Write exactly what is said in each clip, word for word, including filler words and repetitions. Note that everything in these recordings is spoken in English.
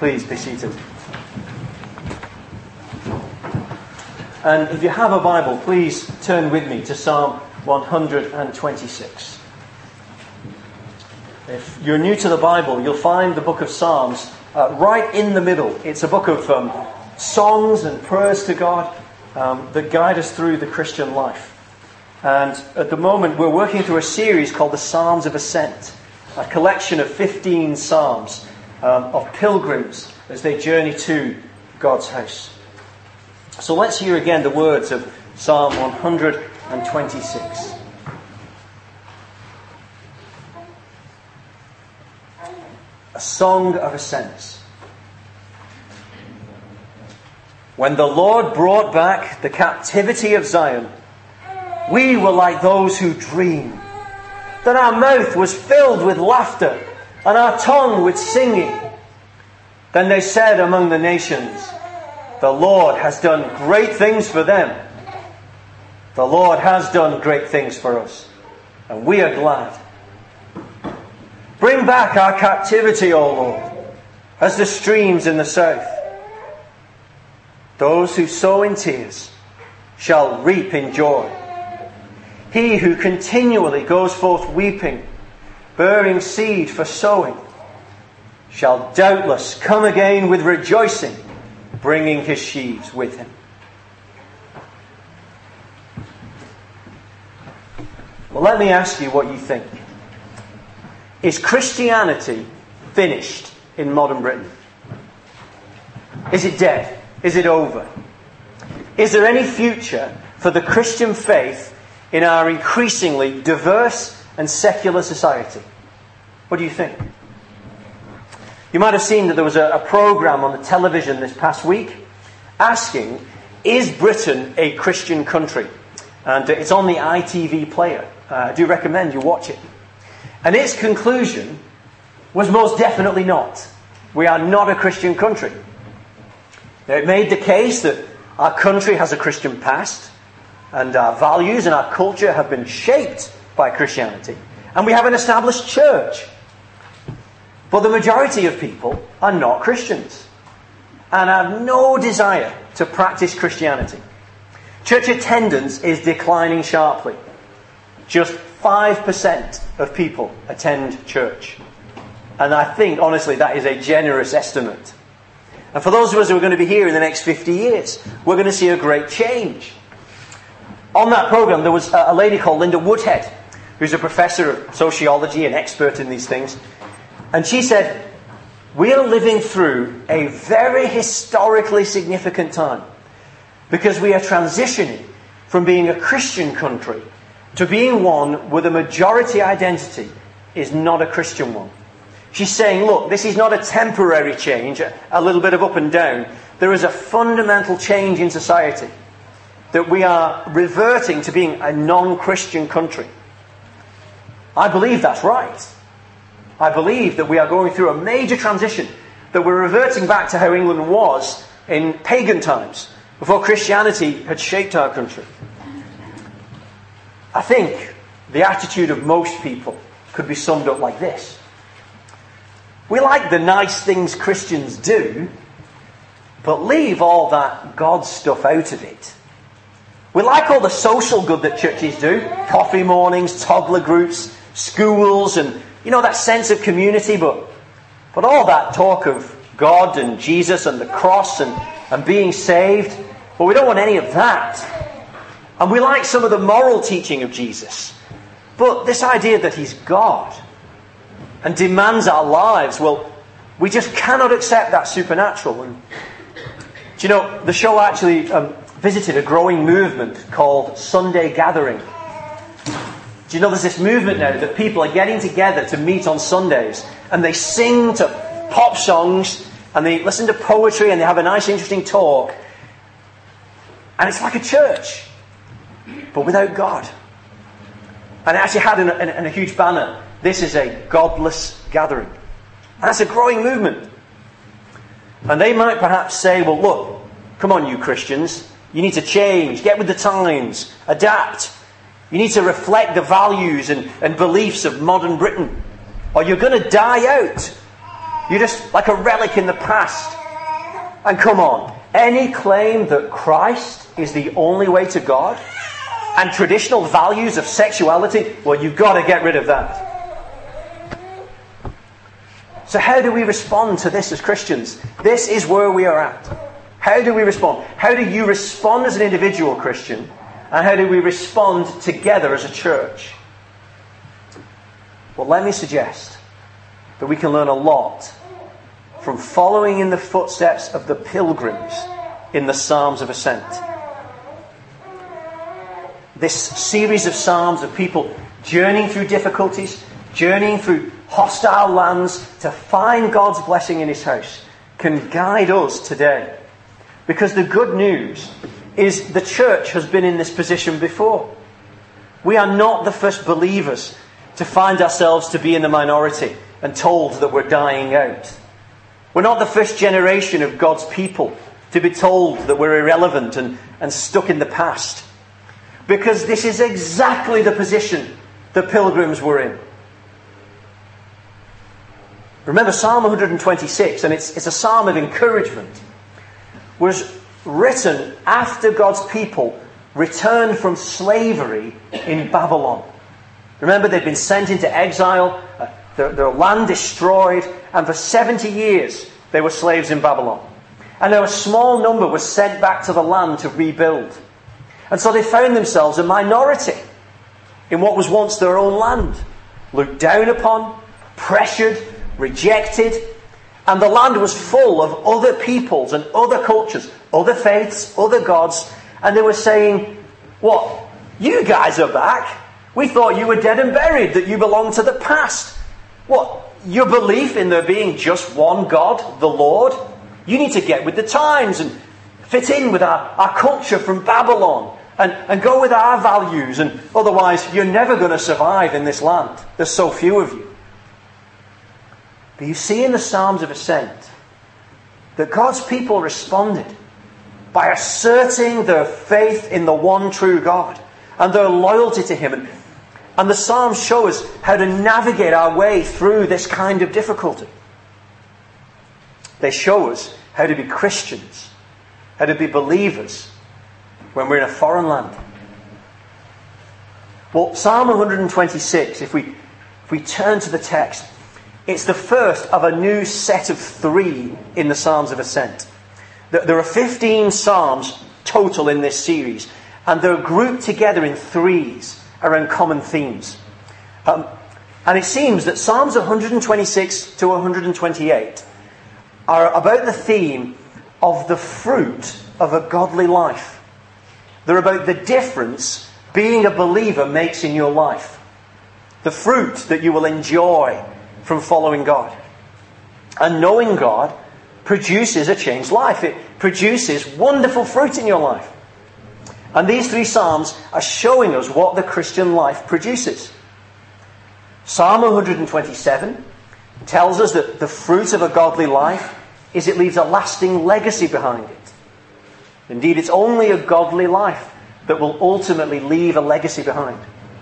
Please be seated. And if you have a Bible, please turn with me to Psalm one hundred twenty-six. If you're new to the Bible, you'll find the book of Psalms uh, right in the middle. It's a book of um, songs and prayers to God um, that guide us through the Christian life. And at the moment, we're working through a series called the Psalms of Ascent, a collection of fifteen psalms um, of pilgrims as they journey to God's house. So let's hear again the words of Psalm one hundred twenty-six. A song of ascent. When the Lord brought back the captivity of Zion, we were like those who dream. Then our mouth was filled with laughter, and our tongue with singing. Then they said among the nations, the Lord has done great things for them. The Lord has done great things for us, and we are glad. Bring back our captivity, O Lord, as the streams in the south. Those who sow in tears shall reap in joy. He who continually goes forth weeping, bearing seed for sowing, shall doubtless come again with rejoicing, bringing his sheaves with him. Well, let me ask you what you think. Is Christianity finished in modern Britain? Is it dead? Is it over? Is there any future for the Christian faith in our increasingly diverse and secular society? What do you think? You might have seen that there was a, a programme on the television this past week asking, is Britain a Christian country? And it's on the I T V player. Uh, I do recommend you watch it. And its conclusion was most definitely not. We are not a Christian country. Now, it made the case that our country has a Christian past, and our values and our culture have been shaped by Christianity. And we have an established church. But the majority of people are not Christians and have no desire to practice Christianity. Church attendance is declining sharply. Just five percent of people attend church. And I think, honestly, that is a generous estimate. And for those of us who are going to be here in the next fifty years, we're going to see a great change. On that programme, there was a lady called Linda Woodhead, who's a professor of sociology and expert in these things. And she said, we are living through a very historically significant time because we are transitioning from being a Christian country to being one where the majority identity is not a Christian one. She's saying, look, this is not a temporary change, a little bit of up and down. There is a fundamental change in society, that we are reverting to being a non-Christian country. I believe that's right. I believe that we are going through a major transition, that we're reverting back to how England was in pagan times, before Christianity had shaped our country. I think the attitude of most people could be summed up like this. We like the nice things Christians do, but leave all that God stuff out of it. We like all the social good that churches do. Coffee mornings, toddler groups, schools, and, you know, that sense of community. But, but all that talk of God and Jesus and the cross and, and being saved, well, we don't want any of that. And we like some of the moral teaching of Jesus. But this idea that he's God and demands our lives, well, we just cannot accept that supernatural. And, do you know, the show actually um, visited a growing movement called Sunday Gathering. Do you know there's this movement now that people are getting together to meet on Sundays, and they sing to pop songs, and they listen to poetry, and they have a nice, interesting talk. And it's like a church, but without God. And it actually had in a, in a huge banner, this is a godless gathering. And that's a growing movement. And they might perhaps say, well, look, come on, you Christians, you need to change, get with the times, adapt. You need to reflect the values and, and beliefs of modern Britain, or you're going to die out. You're just like a relic in the past. And come on, any claim that Christ is the only way to God and traditional values of sexuality, well, you've got to get rid of that. So how do we respond to this as Christians? This is where we are at. How do we respond? How do you respond as an individual Christian? And how do we respond together as a church? Well, let me suggest that we can learn a lot from following in the footsteps of the pilgrims in the Psalms of Ascent. This series of psalms of people journeying through difficulties, journeying through hostile lands to find God's blessing in His house can guide us today. Because the good news is the church has been in this position before. We are not the first believers to find ourselves to be in the minority and told that we're dying out. We're not the first generation of God's people to be told that we're irrelevant and, and stuck in the past. Because this is exactly the position the pilgrims were in. Remember Psalm one twenty-six, and it's, it's a psalm of encouragement, was written after God's people returned from slavery in Babylon. Remember, they'd been sent into exile, uh, their, their land destroyed, and for seventy years they were slaves in Babylon. And now a small number was sent back to the land to rebuild. And so they found themselves a minority in what was once their own land, looked down upon, pressured, rejected, and the land was full of other peoples and other cultures, other faiths, other gods, and they were saying, what, you guys are back? We thought you were dead and buried, that you belonged to the past. What, your belief in there being just one God, the Lord? You need to get with the times and fit in with our, our culture from Babylon and, and go with our values, and otherwise you're never going to survive in this land. There's so few of you. But you see in the Psalms of Ascent that God's people responded by asserting their faith in the one true God and their loyalty to Him. And, and the Psalms show us how to navigate our way through this kind of difficulty. They show us how to be Christians, how to be believers when we're in a foreign land. Well, Psalm one twenty-six, if we, if we turn to the text, it's the first of a new set of three in the Psalms of Ascent. There are fifteen psalms total in this series, and they're grouped together in threes around common themes. Um, and it seems that Psalms one twenty-six to one twenty-eight are about the theme of the fruit of a godly life. They're about the difference being a believer makes in your life. The fruit that you will enjoy from following God. And knowing God produces a changed life. It produces wonderful fruit in your life. And these three psalms are showing us what the Christian life produces. Psalm one twenty-seven tells us that the fruit of a godly life is it leaves a lasting legacy behind it. Indeed, it's only a godly life that will ultimately leave a legacy behind.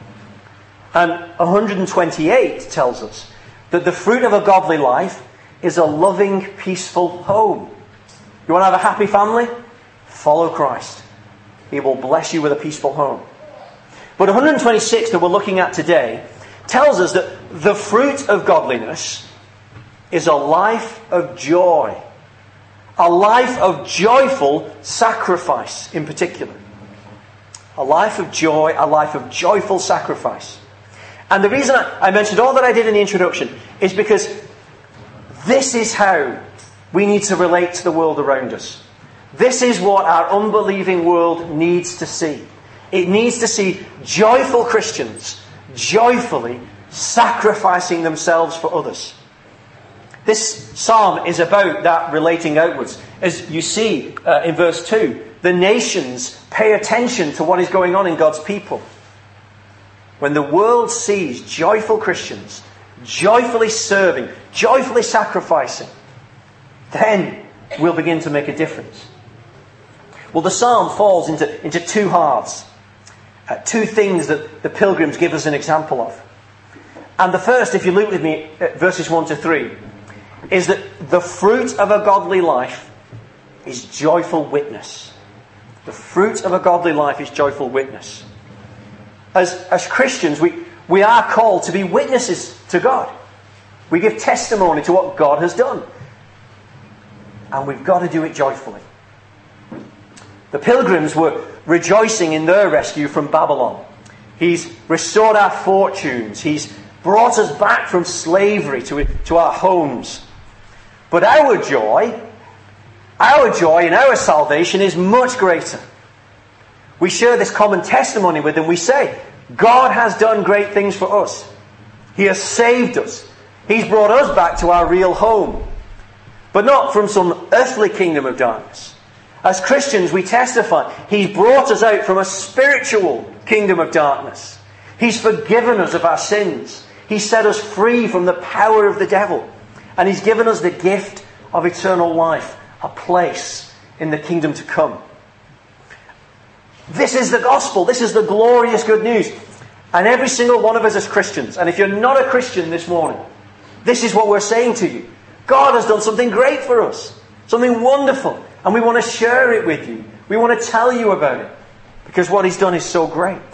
And one twenty-eight tells us that the fruit of a godly life is a loving, peaceful home. You want to have a happy family? Follow Christ. He will bless you with a peaceful home. But one twenty-six that we're looking at today tells us that the fruit of godliness is a life of joy. A life of joyful sacrifice in particular. A life of joy, a life of joyful sacrifice. And the reason I, I mentioned all that I did in the introduction is because this is how we need to relate to the world around us. This is what our unbelieving world needs to see. It needs to see joyful Christians joyfully sacrificing themselves for others. This psalm is about that relating outwards. As you see uh, in verse two, the nations pay attention to what is going on in God's people. When the world sees joyful Christians joyfully serving, joyfully sacrificing, then we'll begin to make a difference. Well, the psalm falls into, into two halves. Uh, two things that the pilgrims give us an example of. And the first, if you look with me at verses one to three, is that the fruit of a godly life is joyful witness. The fruit of a godly life is joyful witness. As, as Christians, we, we are called to be witnesses to God. We give testimony to what God has done. And we've got to do it joyfully. The pilgrims were rejoicing in their rescue from Babylon. He's restored our fortunes. He's brought us back from slavery to, to our homes. But our joy, our joy in our salvation is much greater. We share this common testimony with them. We say, God has done great things for us. He has saved us. He's brought us back to our real home. But not from some earthly kingdom of darkness. As Christians, we testify, He's brought us out from a spiritual kingdom of darkness. He's forgiven us of our sins. He's set us free from the power of the devil. And He's given us the gift of eternal life, a place in the kingdom to come. This is the gospel. This is the glorious good news. And every single one of us as Christians, and if you're not a Christian this morning, this is what we're saying to you. God has done something great for us. Something wonderful. And we want to share it with you. We want to tell you about it. Because what He's done is so great.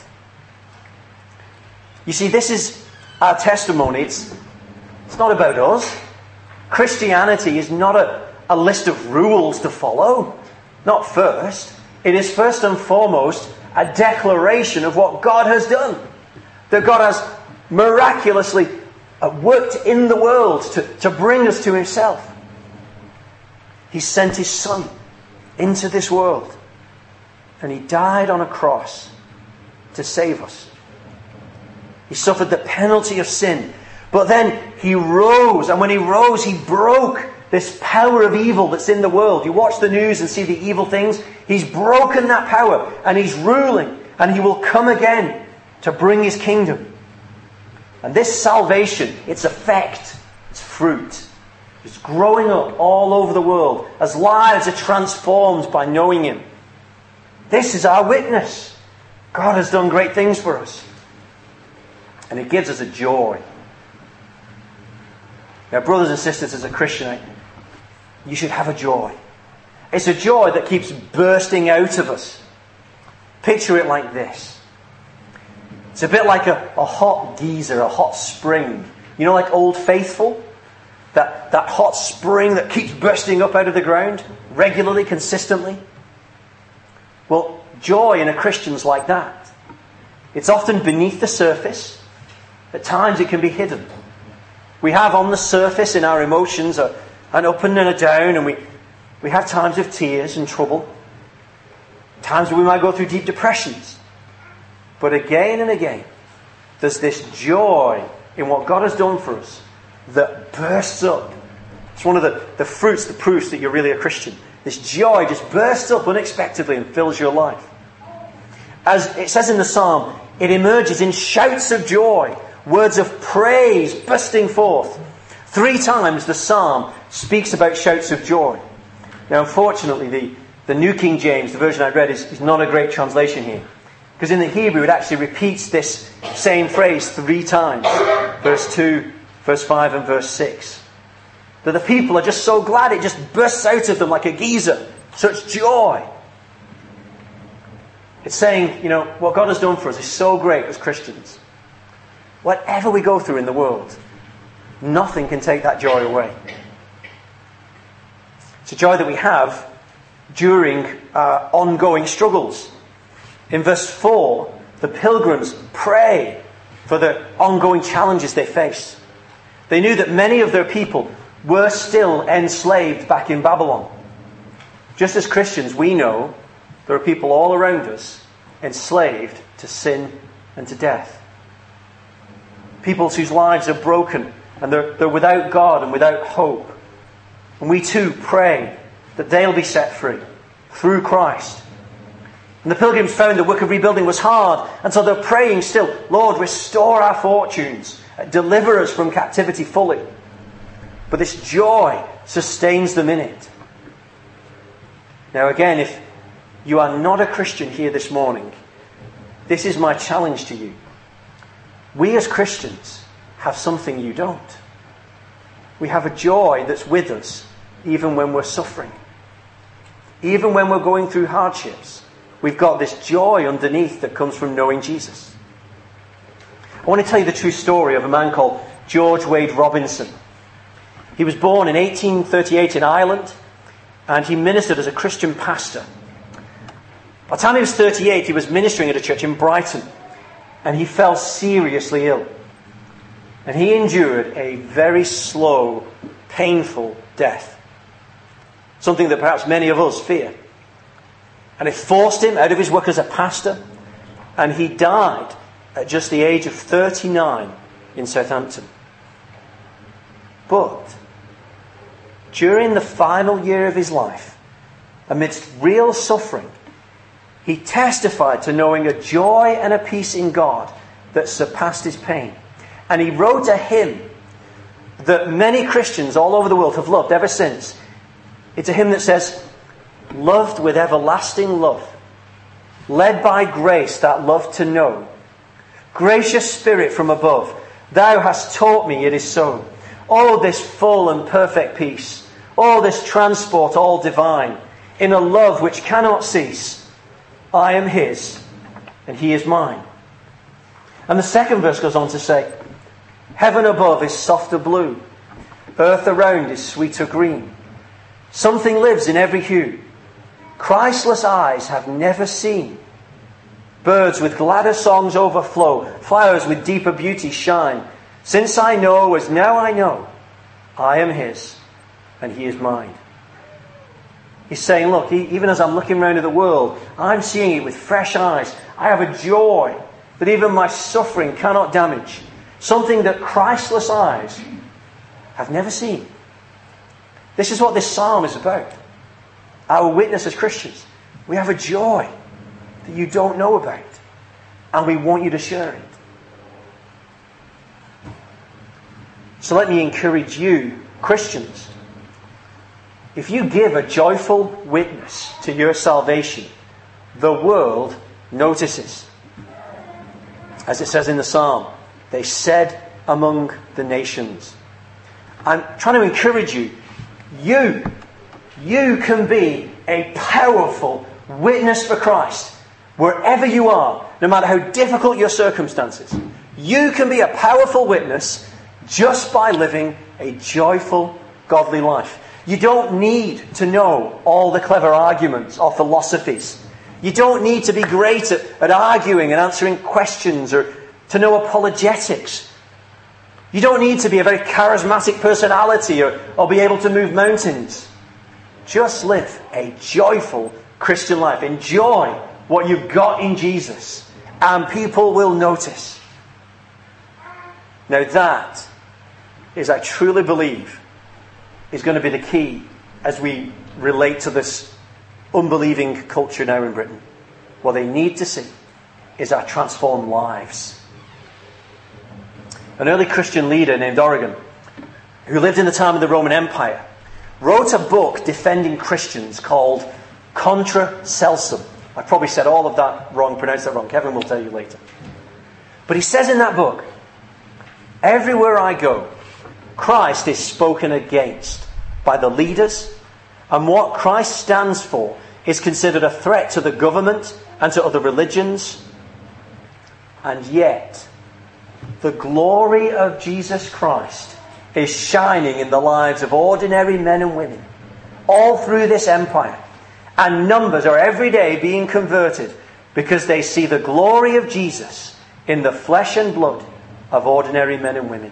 You see, this is our testimony. It's, it's not about us. Christianity is not a, a list of rules to follow. Not first. It is first and foremost a declaration of what God has done. That God has miraculously worked in the world to, to bring us to Himself. He sent His Son into this world. And He died on a cross to save us. He suffered the penalty of sin. But then He rose. And when He rose, He broke this power of evil that's in the world. You watch the news and see the evil things. He's broken that power. And He's ruling. And He will come again to bring His kingdom. And this salvation, its effect, its fruit, is growing up all over the world as lives are transformed by knowing Him. This is our witness. God has done great things for us. And it gives us a joy. Now, brothers and sisters, as a Christian, you should have a joy. It's a joy that keeps bursting out of us. Picture it like this. It's a bit like a, a hot geyser, a hot spring. You know, like Old Faithful? That, that hot spring that keeps bursting up out of the ground regularly, consistently. Well, joy in a Christian's like that. It's often beneath the surface. At times it can be hidden. We have on the surface in our emotions a, an up and a down, and we, we have times of tears and trouble. Times where we might go through deep depressions. But again and again, there's this joy in what God has done for us that bursts up. It's one of the, the fruits, the proofs that you're really a Christian. This joy just bursts up unexpectedly and fills your life. As it says in the psalm, it emerges in shouts of joy, words of praise bursting forth. Three times the psalm speaks about shouts of joy. Now, unfortunately, the, the New King James, the version I read, is, is not a great translation here. Because in the Hebrew, it actually repeats this same phrase three times. Verse two, verse five, and verse six. That the people are just so glad it just bursts out of them like a geyser. Such joy. It's saying, you know, what God has done for us is so great as Christians. Whatever we go through in the world, nothing can take that joy away. It's a joy that we have during our ongoing struggles. In verse four, the pilgrims pray for the ongoing challenges they face. They knew that many of their people were still enslaved back in Babylon. Just as Christians, we know there are people all around us enslaved to sin and to death. People whose lives are broken and they're, they're without God and without hope. And we too pray that they'll be set free through Christ. And the pilgrims found the work of rebuilding was hard, and so they're praying still, Lord, restore our fortunes, deliver us from captivity fully. But this joy sustains them in it. Now again, if you are not a Christian here this morning, this is my challenge to you. We as Christians have something you don't. We have a joy that's with us even when we're suffering. Even when we're going through hardships, we've got this joy underneath that comes from knowing Jesus. I want to tell you the true story of a man called George Wade Robinson. He was born in eighteen thirty-eight in Ireland, and he ministered as a Christian pastor. By the time he was thirty-eight, he was ministering at a church in Brighton, and he fell seriously ill. And he endured a very slow, painful death. Something that perhaps many of us fear. And it forced him out of his work as a pastor, and he died at just the age of thirty-nine in Southampton. But during the final year of his life, amidst real suffering, he testified to knowing a joy and a peace in God that surpassed his pain. And he wrote a hymn that many Christians all over the world have loved ever since. It's a hymn that says, "Loved with everlasting love, led by grace that love to know. Gracious Spirit from above, Thou hast taught me it is so. Oh, this full and perfect peace, oh, this transport all divine, in a love which cannot cease. I am His, and He is mine." And the second verse goes on to say, "Heaven above is softer blue, earth around is sweeter green. Something lives in every hue Christless eyes have never seen. Birds with gladder songs overflow, flowers with deeper beauty shine. Since I know, as now I know, I am His, and He is mine." He's saying, look, even as I'm looking around at the world, I'm seeing it with fresh eyes. I have a joy that even my suffering cannot damage. Something that Christless eyes have never seen. This is what this psalm is about. Our witness as Christians. We have a joy that you don't know about. And we want you to share it. So let me encourage you, Christians. If you give a joyful witness to your salvation, the world notices. As it says in the psalm, they said among the nations. I'm trying to encourage you. You, you can be a powerful witness for Christ. Wherever you are, no matter how difficult your circumstances. You can be a powerful witness just by living a joyful, godly life. You don't need to know all the clever arguments or philosophies. You don't need to be great at, at arguing and answering questions or to know apologetics. You don't need to be a very charismatic personality or, or be able to move mountains. Just live a joyful Christian life. Enjoy what you've got in Jesus, and people will notice. Now that is, I truly believe, is going to be the key as we relate to this unbelieving culture now in Britain. What they need to see is our transformed lives. An early Christian leader named Origen, who lived in the time of the Roman Empire, wrote a book defending Christians called Contra Celsum. I probably said all of that wrong, pronounced that wrong. Kevin will tell you later. But he says in that book, everywhere I go, Christ is spoken against by the leaders, and what Christ stands for is considered a threat to the government and to other religions. And yet, the glory of Jesus Christ is shining in the lives of ordinary men and women all through this empire. And numbers are every day being converted because they see the glory of Jesus in the flesh and blood of ordinary men and women.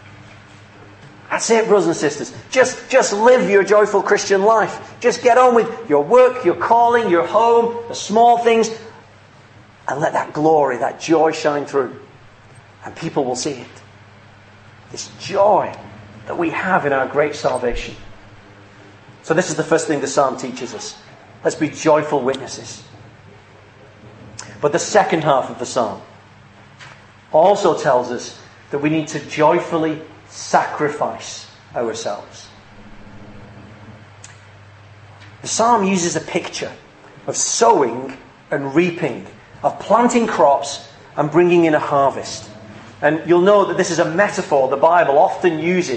That's it, brothers and sisters. Just, just live your joyful Christian life. Just get on with your work, your calling, your home, the small things, and let that glory, that joy shine through. And people will see it. This joy that we have in our great salvation. So this is the first thing the psalm teaches us. Let's be joyful witnesses. But the second half of the psalm also tells us that we need to joyfully sacrifice ourselves. The psalm uses a picture of sowing and reaping, of planting crops and bringing in a harvest. And you'll know that this is a metaphor the Bible often uses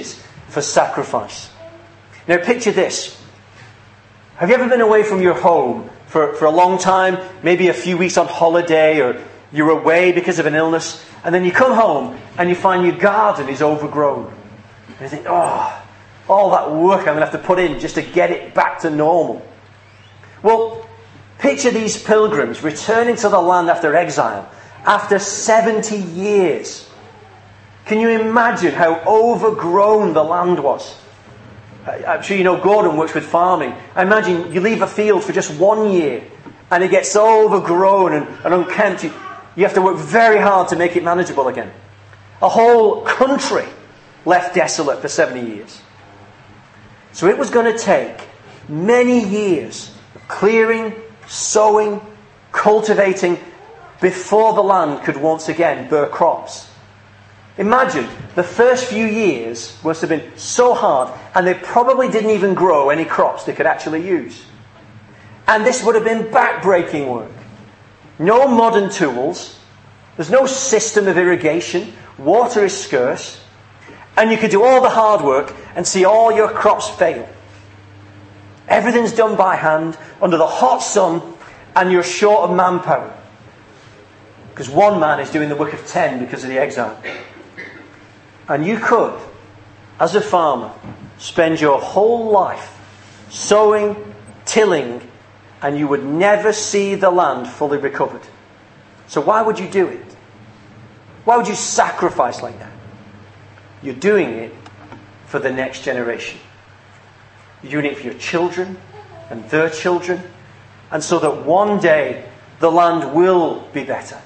for sacrifice. Now picture this. Have you ever been away from your home for, for a long time, maybe a few weeks on holiday, or you're away because of an illness, and then you come home and you find your garden is overgrown. And you think, oh, all that work I'm going to have to put in just to get it back to normal. Well, picture these pilgrims returning to the land after exile, after seventy years. Can you imagine how overgrown the land was? I'm sure you know Gordon works with farming. I imagine you leave a field for just one year and it gets so overgrown and, and unkempt. You, you have to work very hard to make it manageable again. A whole country left desolate for seventy years. So it was going to take many years of clearing, sowing, cultivating before the land could once again bear crops. Imagine, the first few years must have been so hard, and they probably didn't even grow any crops they could actually use. And this would have been back-breaking work. No modern tools. There's no system of irrigation. Water is scarce. And you could do all the hard work and see all your crops fail. Everything's done by hand, under the hot sun, and you're short of manpower. Because one man is doing the work of ten because of the exile. And you could, as a farmer, spend your whole life sowing, tilling, and you would never see the land fully recovered. So why would you do it? Why would you sacrifice like that? You're doing it for the next generation. You're doing it for your children and their children, and so that one day the land will be better.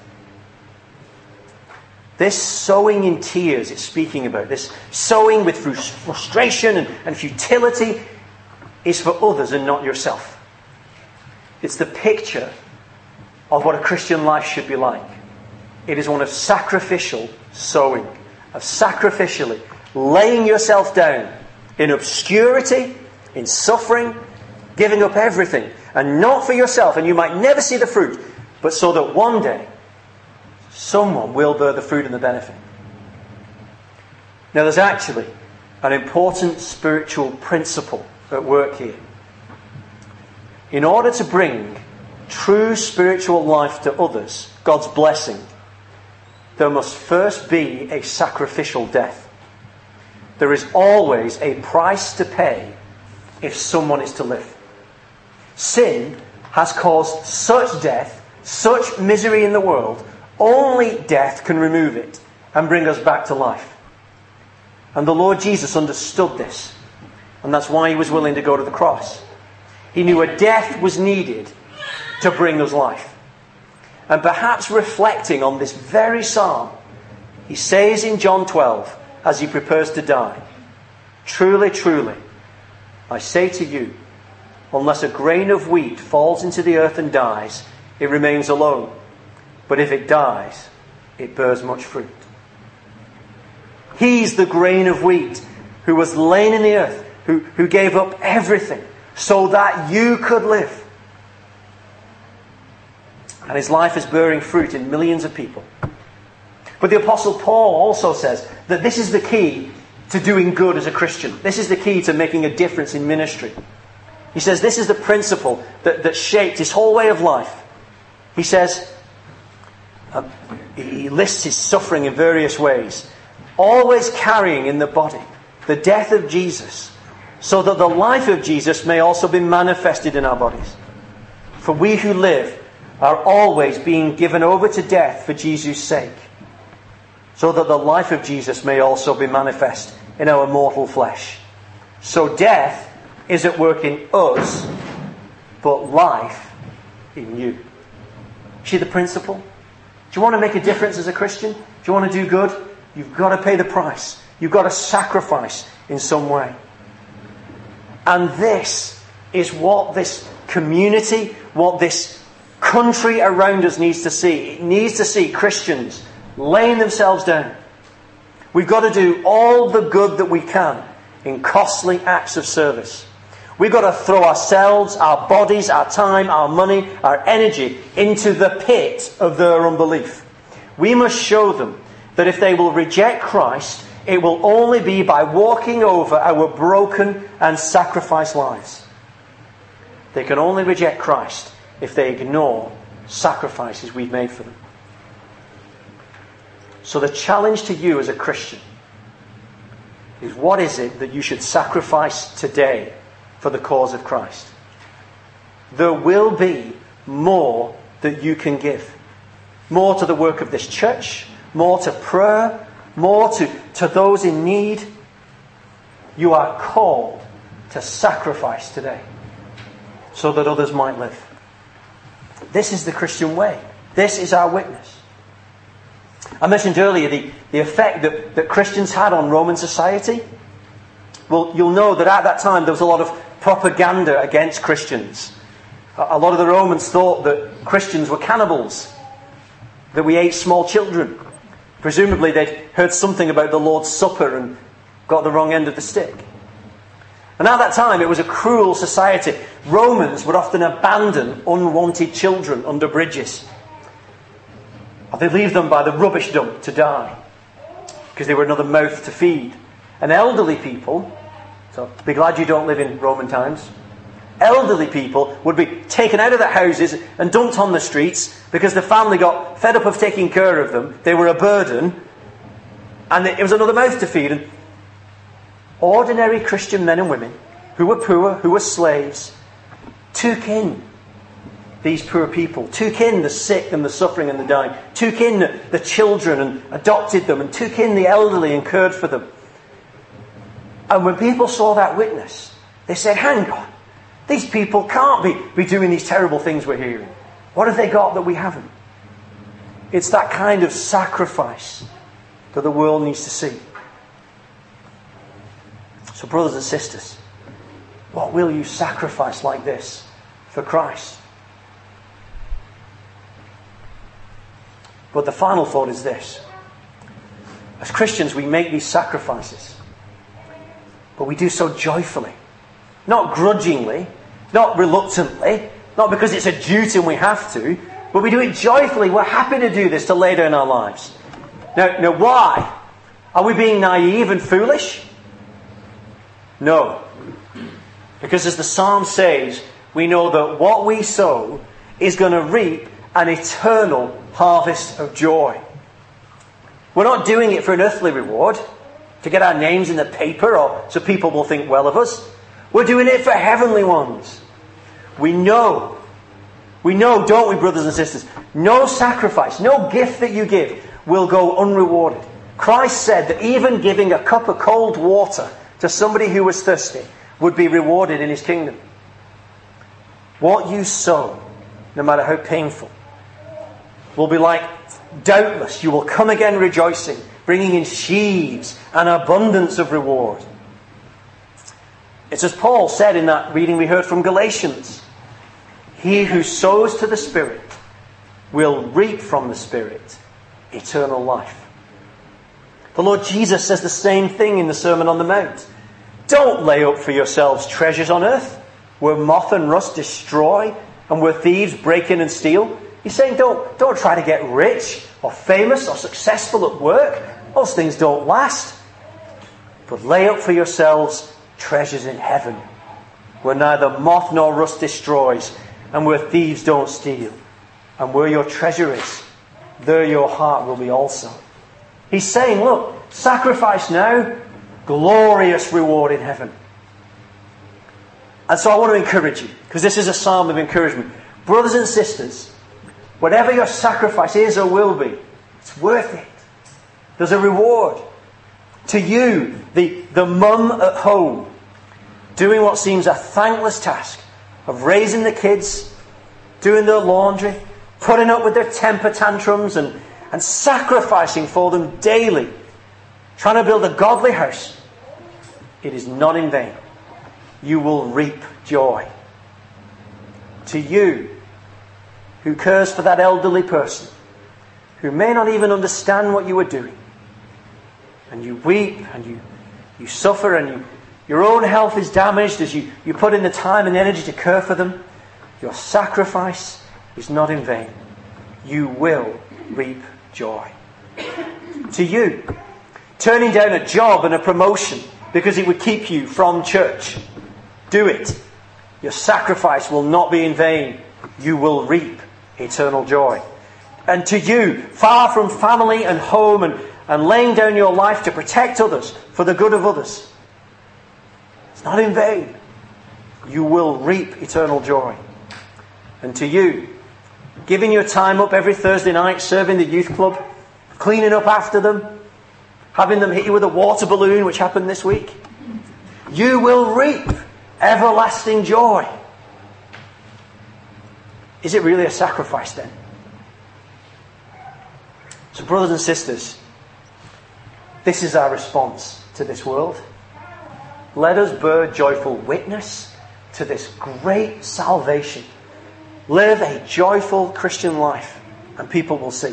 This sowing in tears it's speaking about, this sowing with frustration and, and futility, is for others and not yourself. It's the picture of what a Christian life should be like. It is one of sacrificial sowing, of sacrificially laying yourself down in obscurity, in suffering, giving up everything, and not for yourself, and you might never see the fruit, but so that one day someone will bear the fruit and the benefit. Now there's actually an important spiritual principle at work here. In order to bring true spiritual life to others, God's blessing, there must first be a sacrificial death. There is always a price to pay if someone is to live. Sin has caused such death, such misery in the world. Only death can remove it and bring us back to life. And the Lord Jesus understood this. And that's why he was willing to go to the cross. He knew a death was needed to bring us life. And perhaps reflecting on this very psalm, he says in John twelve, as he prepares to die, "Truly, truly, I say to you, unless a grain of wheat falls into the earth and dies, it remains alone. But if it dies, it bears much fruit." He's the grain of wheat who was laid in the earth, who, who gave up everything so that you could live. And his life is bearing fruit in millions of people. But the Apostle Paul also says that this is the key to doing good as a Christian. This is the key to making a difference in ministry. He says this is the principle that, that shaped his whole way of life. He says, Um, he lists his suffering in various ways, always carrying in the body the death of Jesus, so that the life of Jesus may also be manifested in our bodies. For we who live are always being given over to death for Jesus' sake, so that the life of Jesus may also be manifest in our mortal flesh. So death is at work in us, but life in you. See the principle? Do you want to make a difference as a Christian? Do you want to do good? You've got to pay the price. You've got to sacrifice in some way. And this is what this community, what this country around us needs to see. It needs to see Christians laying themselves down. We've got to do all the good that we can in costly acts of service. We've got to throw ourselves, our bodies, our time, our money, our energy into the pit of their unbelief. We must show them that if they will reject Christ, it will only be by walking over our broken and sacrificed lives. They can only reject Christ if they ignore sacrifices we've made for them. So the challenge to you as a Christian is, what is it that you should sacrifice today for the cause of Christ? There will be more that you can give. More to the work of this church, more to prayer, more to, to those in need. You are called to sacrifice today so that others might live. This is the Christian way. This is our witness. I mentioned earlier the, the effect that, that Christians had on Roman society. Well, you'll know that at that time there was a lot of propaganda against Christians. A, a lot of the Romans thought that Christians were cannibals, that we ate small children. Presumably they'd heard something about the Lord's Supper and got the wrong end of the stick. And at that time it was a cruel society. Romans would often abandon unwanted children under bridges. Or they'd leave them by the rubbish dump to die, because they were another mouth to feed. And elderly people, so be glad you don't live in Roman times, elderly people would be taken out of their houses and dumped on the streets because the family got fed up of taking care of them. They were a burden, and it was another mouth to feed. And ordinary Christian men and women who were poor, who were slaves, took in these poor people, took in the sick and the suffering and the dying, took in the children and adopted them, and took in the elderly and cared for them. And when people saw that witness, they said, hang on, these people can't be, be doing these terrible things we're hearing. What have they got that we haven't? It's that kind of sacrifice that the world needs to see. So brothers and sisters, what will you sacrifice like this for Christ? But the final thought is this. As Christians, we make these sacrifices, but we do so joyfully. Not grudgingly, not reluctantly, not because it's a duty and we have to, but we do it joyfully. We're happy to do this, to lay down our lives. Now, now why? Are we being naive and foolish? No. Because as the Psalm says, we know that what we sow is going to reap an eternal harvest of joy. We're not doing it for an earthly reward, to get our names in the paper or so people will think well of us. We're doing it for heavenly ones. We know, we know, don't we, brothers and sisters, no sacrifice, no gift that you give will go unrewarded. Christ said that even giving a cup of cold water to somebody who was thirsty would be rewarded in his kingdom. What you sow, no matter how painful, will be like, doubtless, you will come again rejoicing, bringing in sheaves and abundance of reward. It's as Paul said in that reading we heard from Galatians. He who sows to the Spirit will reap from the Spirit eternal life. The Lord Jesus says the same thing in the Sermon on the Mount. Don't lay up for yourselves treasures on earth, where moth and rust destroy, and where thieves break in and steal. He's saying don't, don't try to get rich or famous or successful at work. Those things don't last. But lay up for yourselves treasures in heaven, where neither moth nor rust destroys, and where thieves don't steal. And where your treasure is, there your heart will be also. He's saying, look, sacrifice now, glorious reward in heaven. And so I want to encourage you, because this is a psalm of encouragement. Brothers and sisters, whatever your sacrifice is or will be, it's worth it. There's a reward. To you, the, the mum at home, doing what seems a thankless task of raising the kids, doing their laundry, putting up with their temper tantrums and, and sacrificing for them daily, trying to build a godly house, it is not in vain. You will reap joy. To you, who cares for that elderly person, who may not even understand what you are doing, and you weep and you, you suffer and you, your own health is damaged as you, you put in the time and energy to care for them, your sacrifice is not in vain. You will reap joy. To you, Turning down a job and a promotion because it would keep you from church. Do it. Your sacrifice will not be in vain. You will reap eternal joy. And to you, far from family and home and, and laying down your life to protect others for the good of others, it's not in vain. You will reap eternal joy. And to you, giving your time up every Thursday night, serving the youth club, cleaning up after them, having them hit you with a water balloon, which happened this week, you will reap everlasting joy. Is it really a sacrifice then? So brothers and sisters, this is our response to this world. Let us bear joyful witness to this great salvation. Live a joyful Christian life and people will see.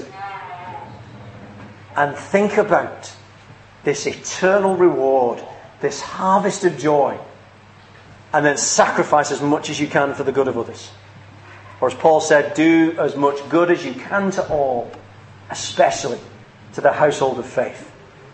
And think about this eternal reward, this harvest of joy, and then sacrifice as much as you can for the good of others. Or as Paul said, do as much good as you can to all, especially to the household of faith.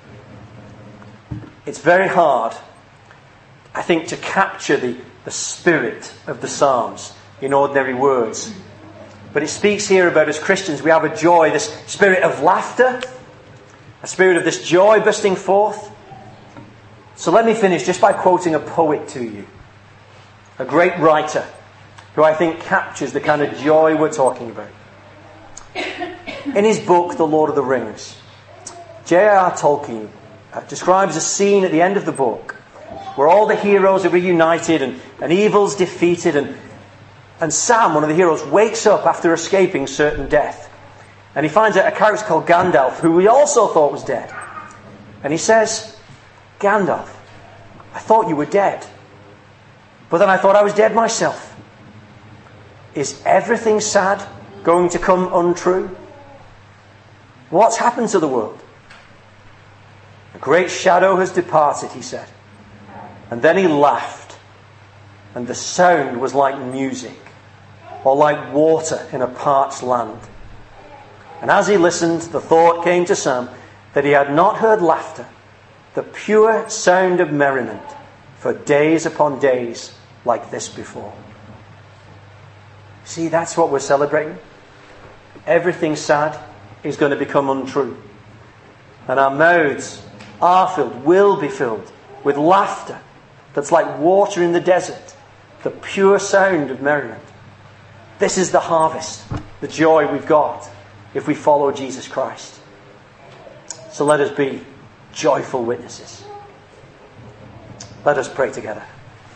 It's very hard, I think, to capture the, the spirit of the Psalms in ordinary words. But it speaks here about, as Christians, we have a joy, this spirit of laughter, a spirit of this joy bursting forth. So let me finish just by quoting a poet to you, a great writer, who I think captures the kind of joy we're talking about. In his book, The Lord of the Rings, J R R Tolkien uh, describes a scene at the end of the book where all the heroes are reunited and, and evil's defeated, and, and Sam, one of the heroes, wakes up after escaping certain death. And he finds out a character called Gandalf, who we also thought was dead. And he says, Gandalf, I thought you were dead, but then I thought I was dead myself. Is everything sad going to come untrue? What's happened to the world? A great shadow has departed, he said. And then he laughed, and the sound was like music, or like water in a parched land. And as he listened, the thought came to Sam that he had not heard laughter, the pure sound of merriment, for days upon days like this before. See, that's what we're celebrating. Everything sad is going to become untrue. And our mouths are filled, will be filled, with laughter that's like water in the desert, the pure sound of merriment. This is the harvest, the joy we've got if we follow Jesus Christ. So let us be joyful witnesses. Let us pray together.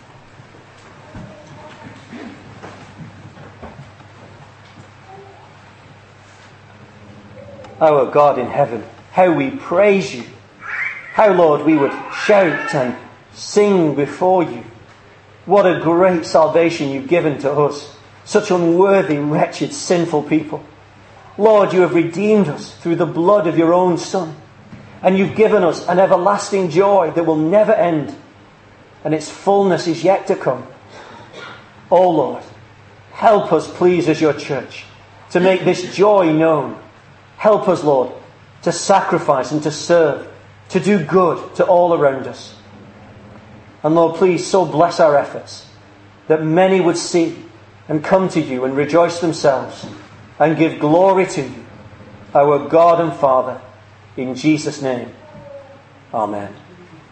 Our God in heaven, how we praise you. How, Lord, we would shout and sing before you. What a great salvation you've given to us, such unworthy, wretched, sinful people. Lord, you have redeemed us through the blood of your own Son. And you've given us an everlasting joy that will never end. And its fullness is yet to come. Oh Lord, help us, please, as your church, to make this joy known. Help us, Lord, to sacrifice and to serve, to do good to all around us. And Lord, please so bless our efforts that many would see and come to you and rejoice themselves and give glory to you, our God and Father, in Jesus' name. Amen.